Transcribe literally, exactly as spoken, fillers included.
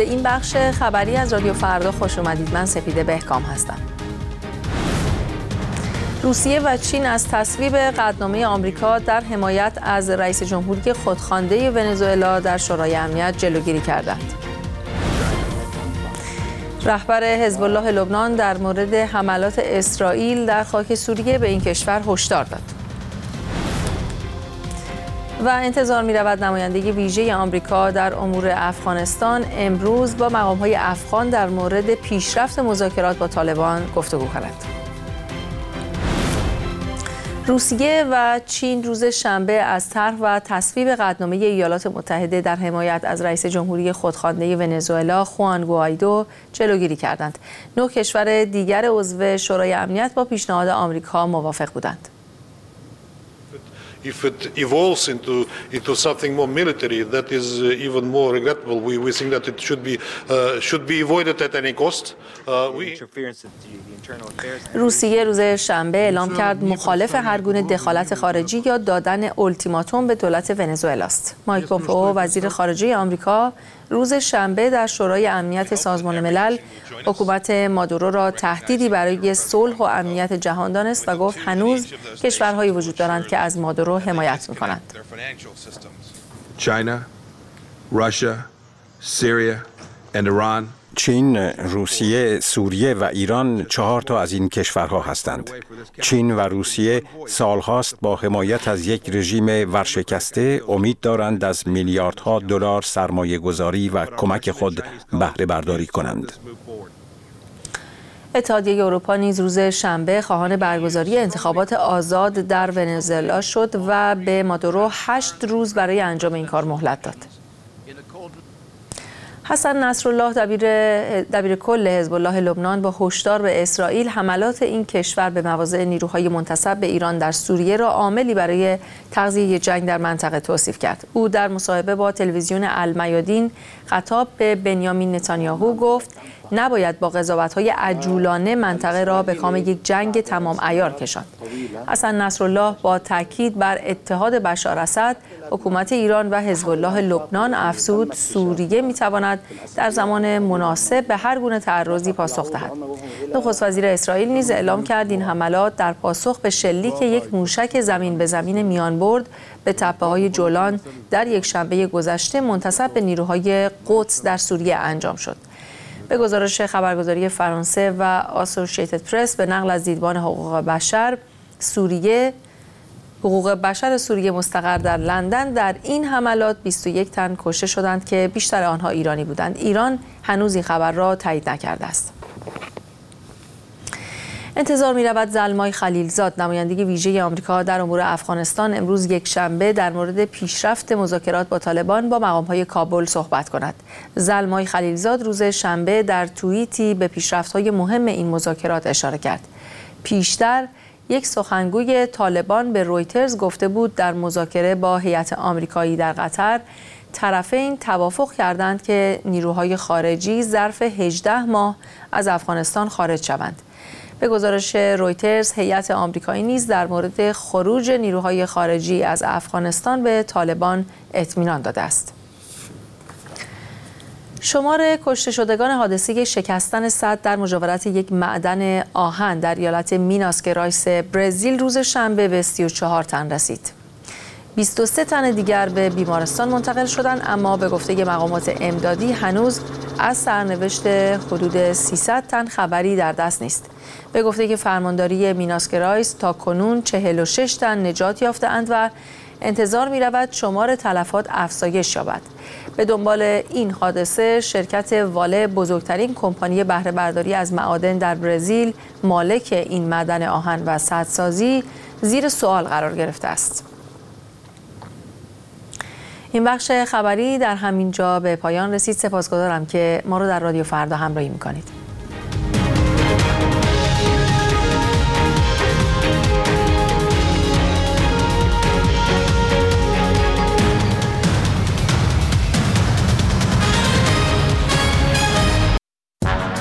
به این بخش خبری از رادیو فردا خوش اومدید. من سپیده بهکام هستم. روسیه و چین از تصویب قطعنامه آمریکا در حمایت از رئیس جمهوری خودخوانده ونزوئلا در شورای امنیت جلوگیری کردند. رهبر حزب الله لبنان در مورد حملات اسرائیل در خاک سوریه به این کشور هشدار داد. و انتظار می رود نماینده ویژه آمریکا در امور افغانستان امروز با مقام‌های افغان در مورد پیشرفت مذاکرات با طالبان گفتگو کند. روسیه و چین روز شنبه از طرح و تصویب قطعنامه ایالات متحده در حمایت از رئیس جمهوری خودخوانده ونزوئلا خوان گوایدو جلوگیری کردند. نه کشور دیگر عضو شورای امنیت با پیشنهاد آمریکا موافق بودند. If it evolves into into something more military, that is uh, even more regrettable. We we think that it should be uh, should be avoided at any cost. Uh, we... روسیه روز شنبه اعلام کرد مخالف هر گونه دخالت خارجی یا دادن اولتیماتوم به دولت ونزوئلا است. مایک پومپئو وزیر خارجه آمریکا روز شنبه در شورای امنیت سازمان ملل حکومت مادورو را تهدیدی برای صلح و امنیت جهان دانست و گفت هنوز کشورهایی وجود دارند که از مادورو حمایت می‌کنند. China, Russia, Syria and Iran. چین، روسیه، سوریه و ایران چهار تا از این کشورها هستند. چین و روسیه سالهاست با حمایت از یک رژیم ورشکسته امید دارند از میلیاردها دلار سرمایه گذاری و کمک خود بهره برداری کنند. اتحادیه اروپا نیز روز شنبه خواهان برگزاری انتخابات آزاد در ونزوئلا شد و به مادورو هشت روز برای انجام این کار مهلت داد. حسن نصرالله دبیر دبیر کل حزب الله لبنان با هشدار به اسرائیل حملات این کشور به مواضع نیروهای منتسب به ایران در سوریه را عاملی برای تغذیه جنگ در منطقه توصیف کرد. او در مصاحبه با تلویزیون المیادین خطاب به بنیامین نتانیاهو گفت نباید با قضاوت‌های عجولانه منطقه را به کام یک جنگ تمام عیار کشاند. حسن نصرالله با تاکید بر اتحاد بشار اسد، حکومت ایران و حزب الله لبنان افزود سوریه می‌تواند در زمان مناسب به هر گونه تعرضی پاسخ دهد. نخست وزیر اسرائیل نیز اعلام کرد این حملات در پاسخ به شلیک یک موشک زمین به زمین میانبرد به تپه‌های جولان در یک شنبه گذشته منتسب به نیروهای قدس در سوریه انجام شد. به گزارش خبرگزاری فرانسه و آسوشییتد پرس به نقل از دیدبان حقوق بشر سوریه حقوق بشر سوریه مستقر در لندن در این حملات بیست و یک تن کشته شدند که بیشتر آنها ایرانی بودند. ایران هنوز این خبر را تایید نکرده است. انتظار می رود زلمای خلیلزاد نماینده ویژه آمریکا در امور افغانستان امروز یک شنبه در مورد پیشرفت مذاکرات با طالبان با مقام‌های کابل صحبت کند. زلمای خلیلزاد روز شنبه در توییتی به پیشرفت‌های مهم این مذاکرات اشاره کرد. پیشتر یک سخنگوی طالبان به رویترز گفته بود در مذاکره با هیئت آمریکایی در قطر طرفین توافق کردند که نیروهای خارجی ظرف هجده ماه از افغانستان خارج شوند. به گزارش رویترز هیئت آمریکایی نیز در مورد خروج نیروهای خارجی از افغانستان به طالبان اطمینان داده است. شمار کشته شدگان حادثه شکستن سد در مجاورت یک معدن آهن در ایالت میناس گرایس برزیل روز شنبه به سی و چهار تن رسید. بیست و سه تن دیگر به بیمارستان منتقل شدند، اما به گفته مقامات امدادی هنوز از سرنوشت حدود سیصد تن خبری در دست نیست. به گفته که فرمانداری میناس گرایس تا کنون چهل و شش تن نجات یافته‌اند و انتظار می رود شمار تلفات افزایش یابد. به دنبال این حادثه شرکت واله بزرگترین کمپانی بهره برداری از معادن در برزیل مالک این معدن آهن و سدسازی زیر سوال قرار گرفته است. این بخش خبری در همین جا به پایان رسید. سپاسگزارم که ما رو در رادیو فردا همراهی می‌کنید.